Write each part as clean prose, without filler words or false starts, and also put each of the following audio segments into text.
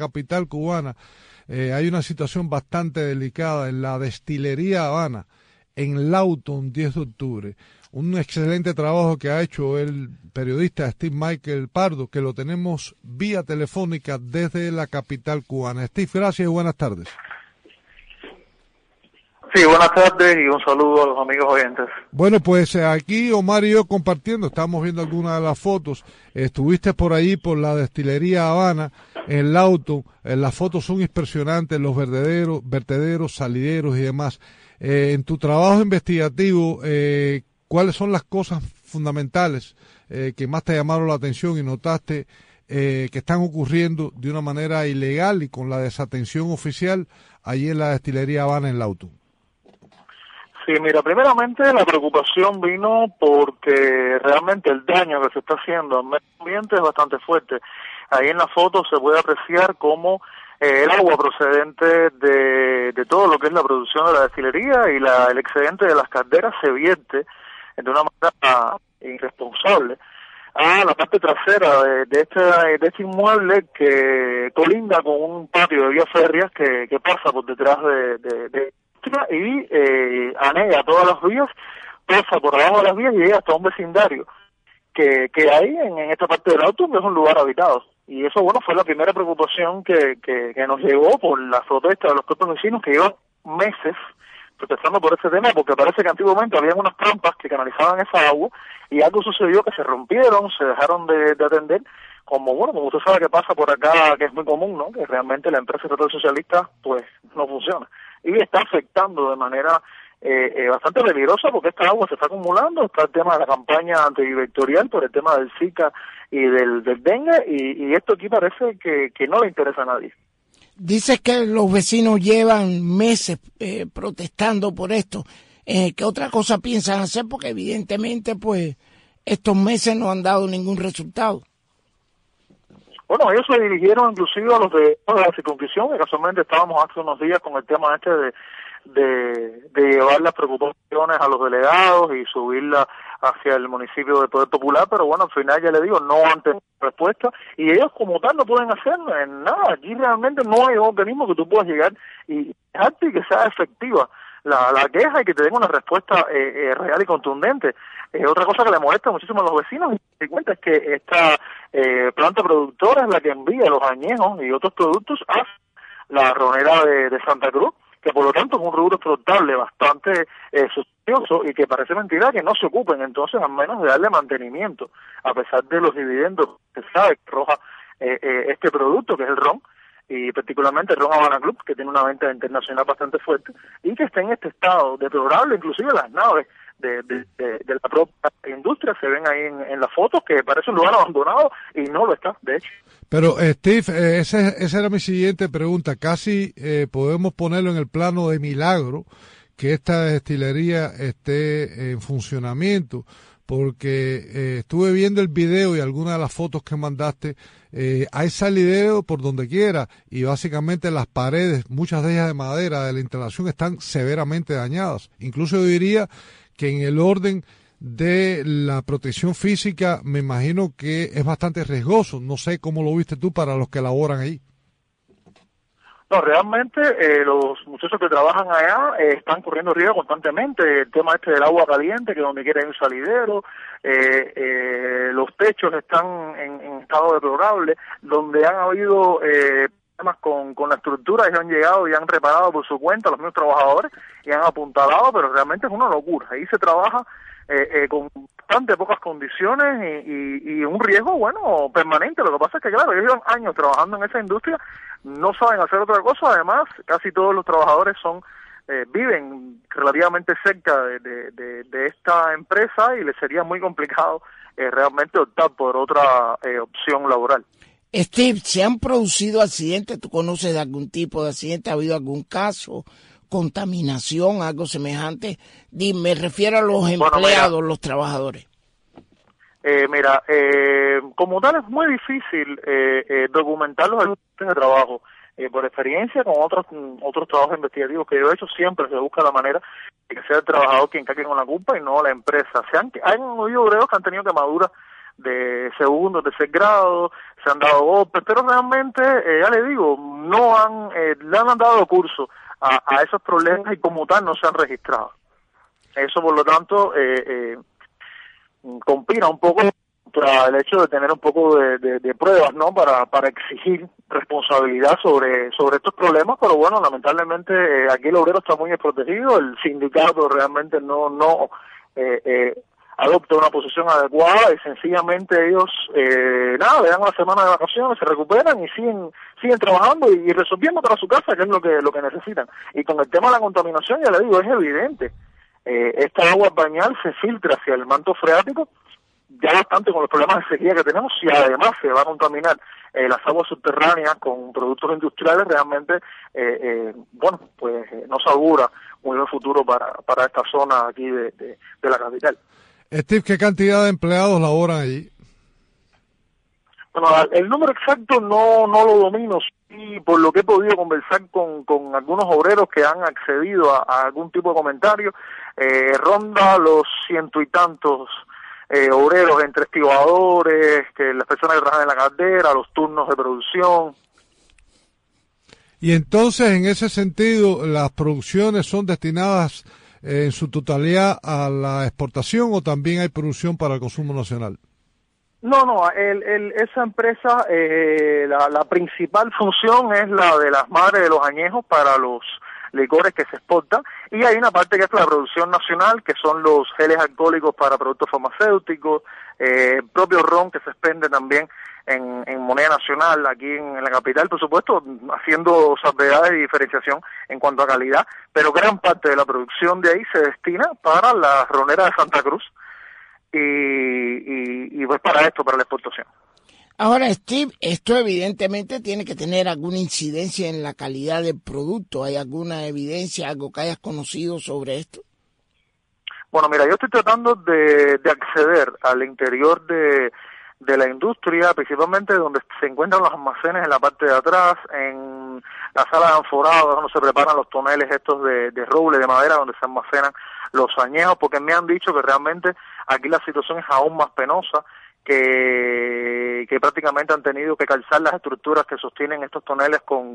capital cubana, hay una situación bastante delicada en la destilería Habana, en Lawton, 10 de octubre. Un excelente trabajo que ha hecho el periodista Steve Michael Pardo, que lo tenemos vía telefónica desde la capital cubana. Steve, gracias y buenas tardes. Sí, buenas tardes y un saludo a los amigos oyentes. Bueno, pues aquí Omar y yo compartiendo, estamos viendo algunas de las fotos. Estuviste por ahí, por la destilería Habana, en Lawton. Las fotos son impresionantes, los vertederos, salideros y demás. En tu trabajo investigativo, ¿cuáles son las cosas fundamentales que más te llamaron la atención y notaste que están ocurriendo de una manera ilegal y con la desatención oficial allí en la destilería Habana en Lawton? Sí, mira, primeramente la preocupación vino porque realmente el daño que se está haciendo al medio ambiente es bastante fuerte. Ahí en la foto se puede apreciar cómo el agua procedente de todo lo que es la producción de la destilería y el excedente de las calderas se vierte de una manera irresponsable a la parte trasera de este inmueble que colinda con un patio de vías férreas que pasa por detrás de y anega todas las vías, pasa por debajo de las vías y llega hasta un vecindario que hay en esta parte del auto, que es un lugar habitado. Y eso, bueno, fue la primera preocupación que nos llegó por la protesta de los propios vecinos que llevan meses protestando por ese tema, porque parece que antiguamente habían unas trampas que canalizaban esa agua y algo sucedió que se rompieron, se dejaron de atender, como usted sabe que pasa por acá, que es muy común, ¿no? Que realmente la empresa estatal socialista pues no funciona y está afectando de manera bastante peligrosa porque esta agua se está acumulando. Está el tema de la campaña antivectorial por el tema del Zika y del dengue y esto aquí parece que no le interesa a nadie. Dices que los vecinos llevan meses protestando por esto. ¿Qué otra cosa piensan hacer? Porque evidentemente pues estos meses no han dado ningún resultado. Bueno, ellos se dirigieron inclusive a los de la circunscripción, que casualmente estábamos hace unos días con el tema de llevar las preocupaciones a los delegados y subirla hacia el municipio de Poder Popular, pero bueno, al final ya le digo, no han tenido respuesta y ellos como tal no pueden hacer nada. Aquí realmente no hay organismo que tú puedas llegar y dejarte y que sea efectiva la queja y que te den una respuesta real y contundente. Otra cosa que le molesta muchísimo a los vecinos, y se cuenta, es que esta planta productora es la que envía los añejos y otros productos a la ronera de Santa Cruz, que por lo tanto es un rubro exportable bastante sustancioso y que parece mentira que no se ocupen entonces al menos de darle mantenimiento, a pesar de los dividendos que sabe que arroja este producto, que es el ron, y particularmente el ron Habana Club, que tiene una venta internacional bastante fuerte, y que está en este estado deplorable. Inclusive las naves de la propia industria se ven ahí en las fotos, que parece un lugar abandonado, y no lo está, de hecho. Pero, Steve, esa era mi siguiente pregunta. Casi podemos ponerlo en el plano de milagro que esta destilería esté en funcionamiento, porque estuve viendo el video y algunas de las fotos que mandaste. Hay salidero por donde quiera y básicamente las paredes, muchas de ellas de madera, de la instalación, están severamente dañadas. Incluso yo diría que en el orden de la protección física me imagino que es bastante riesgoso. No sé cómo lo viste tú para los que laboran ahí. No, realmente los muchachos que trabajan allá están corriendo riesgo constantemente. El tema del agua caliente, que donde quiera hay un salidero, los techos están en estado deplorable, donde han habido problemas con la estructura, ellos han llegado y han reparado por su cuenta los mismos trabajadores y han apuntalado, pero realmente es una locura. Ahí se trabaja con bastante pocas condiciones y un riesgo, bueno, permanente. Lo que pasa es que, claro, ellos llevan años trabajando en esa industria, no saben hacer otra cosa. Además, casi todos los trabajadores viven relativamente cerca de esta empresa y les sería muy complicado realmente optar por otra opción laboral. Steve, ¿se han producido accidentes? ¿Tú conoces de algún tipo de accidente? ¿Ha habido algún caso? ¿Contaminación? ¿Algo semejante? Me refiero a los empleados, los trabajadadores. Como tal es muy difícil documentar los accidentes de trabajo. Por experiencia con otros trabajos investigativos que yo he hecho, siempre se busca la manera de que sea el trabajador quien caiga con la culpa y no la empresa. Han habido obreros que han tenido quemaduras de segundo, tercer grado, se han dado golpes, pero realmente, ya le digo, le han dado curso a esos problemas y como tal no se han registrado. Eso, por lo tanto, conspira un poco contra el hecho de tener un poco de pruebas, ¿no? Para exigir responsabilidad sobre estos problemas, pero bueno, lamentablemente aquí el obrero está muy desprotegido, el sindicato realmente no adopta una posición adecuada y sencillamente ellos le dan una semana de vacaciones, se recuperan y siguen trabajando y resolviendo para su casa, que es lo que necesitan. Y con el tema de la contaminación, ya le digo, es evidente. Esta agua bañal se filtra hacia el manto freático, ya bastante con los problemas de sequía que tenemos, y además se va a contaminar las aguas subterráneas con productos industriales, realmente, no se augura muy buen futuro para esta zona aquí de la capital. Steve, ¿qué cantidad de empleados laboran allí? Bueno, el número exacto no lo domino, y por lo que he podido conversar con algunos obreros que han accedido a algún tipo de comentario, ronda los 100 y tantos obreros entre estibadores, que las personas que trabajan en la caldera, los turnos de producción. Y entonces, en ese sentido, ¿las producciones son destinadas en su totalidad a la exportación o también hay producción para el consumo nacional? No, esa empresa, la principal función es la de las madres de los añejos para los licores que se exportan, y hay una parte que es la producción nacional, que son los geles alcohólicos para productos farmacéuticos, el propio ron que se expende también en moneda nacional aquí en la capital, por supuesto, haciendo salvedades y diferenciación en cuanto a calidad, pero gran parte de la producción de ahí se destina para la ronera de Santa Cruz y pues para la exportación. Ahora, Steve, esto evidentemente tiene que tener alguna incidencia en la calidad del producto. ¿Hay alguna evidencia, algo que hayas conocido sobre esto? Bueno, mira, yo estoy tratando de acceder al interior de la industria, principalmente donde se encuentran los almacenes en la parte de atrás, en la sala de anforado, donde se preparan los toneles estos de roble, de madera, donde se almacenan los añejos, porque me han dicho que realmente aquí la situación es aún más penosa, que prácticamente han tenido que calzar las estructuras que sostienen estos toneles con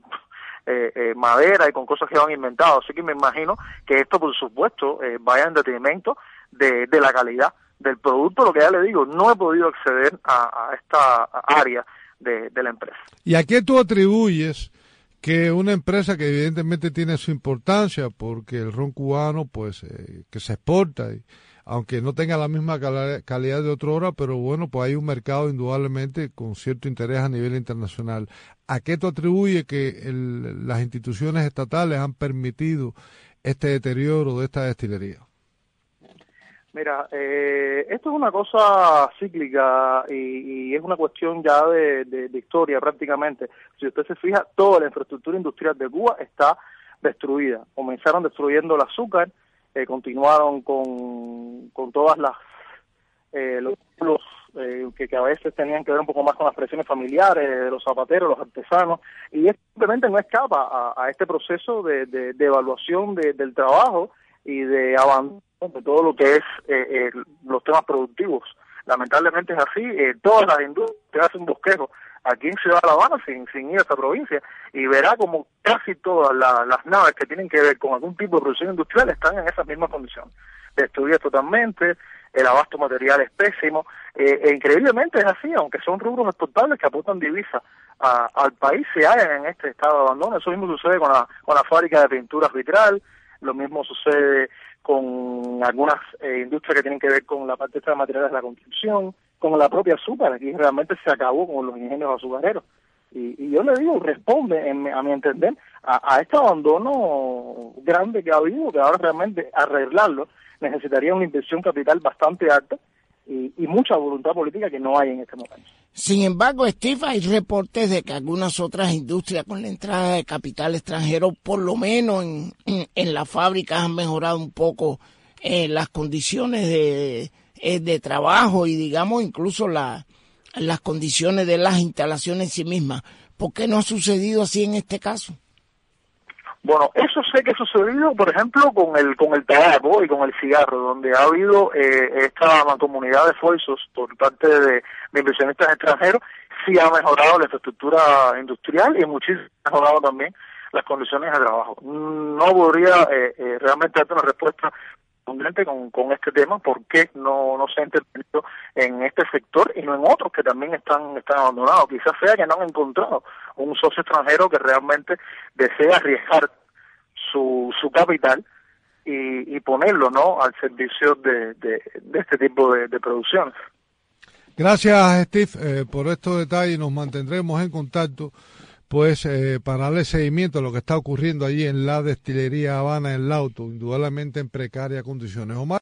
madera y con cosas que han inventado. Así que me imagino que esto, por supuesto, vaya en detrimento de la calidad del producto. Lo que ya le digo, no he podido acceder a esta área de la empresa. ¿Y a qué tú atribuyes que una empresa que evidentemente tiene su importancia, porque el ron cubano, pues, que se exporta, aunque no tenga la misma calidad de otrora, pero bueno, pues hay un mercado indudablemente con cierto interés a nivel internacional. ¿A qué tú atribuyes que las instituciones estatales han permitido este deterioro de esta destilería? Mira, esto es una cosa cíclica y es una cuestión ya de historia prácticamente. Si usted se fija, toda la infraestructura industrial de Cuba está destruida. Comenzaron destruyendo el azúcar, continuaron con todas los que a veces tenían que ver un poco más con las presiones familiares de los zapateros, los artesanos, y esto simplemente no escapa a este proceso de evaluación del trabajo y de abandono de todo lo que es los temas productivos. Lamentablemente es así. Todas las industrias hacen bosquejo aquí en Ciudad de La Habana sin ir a esta provincia, y verá como casi todas las naves que tienen que ver con algún tipo de producción industrial están en esas mismas condiciones, destruidas totalmente, el abasto material es pésimo, increíblemente es así, aunque son rubros exportables que aportan divisas al país, se hallan en este estado de abandono. Eso mismo sucede con la fábrica de pinturas vitral, lo mismo sucede con algunas industrias que tienen que ver con la parte de materiales de la construcción, con la propia azúcar. Aquí realmente se acabó con los ingenios azucareros. Y yo le digo, responde, a mi entender, a este abandono grande que ha habido, que ahora realmente arreglarlo necesitaría una inversión capital bastante alta y mucha voluntad política que no hay en este momento. Sin embargo, Steve, hay reportes de que algunas otras industrias con la entrada de capital extranjero, por lo menos en las fábricas, han mejorado un poco las condiciones de trabajo y, digamos, incluso las condiciones de las instalaciones en sí mismas. ¿Por qué no ha sucedido así en este caso? Bueno, eso sé que ha sucedido, por ejemplo, con el tabaco y con el cigarro, donde ha habido esta mancomunidad de esfuerzos por parte de inversionistas extranjeros. Sí ha mejorado la infraestructura industrial y muchísimo ha mejorado también las condiciones de trabajo. No podría realmente darte una respuesta contundente con este tema, por qué no se ha intervenido en este sector y no en otros que también están abandonados. Quizás sea que no han encontrado un socio extranjero que realmente desea arriesgar su capital y ponerlo, ¿no?, al servicio de este tipo de producciones. Gracias, Steve, por estos detalles. Nos mantendremos en contacto, pues, para darle seguimiento a lo que está ocurriendo allí en la destilería Habana en Lauto, indudablemente en precarias condiciones. Omar.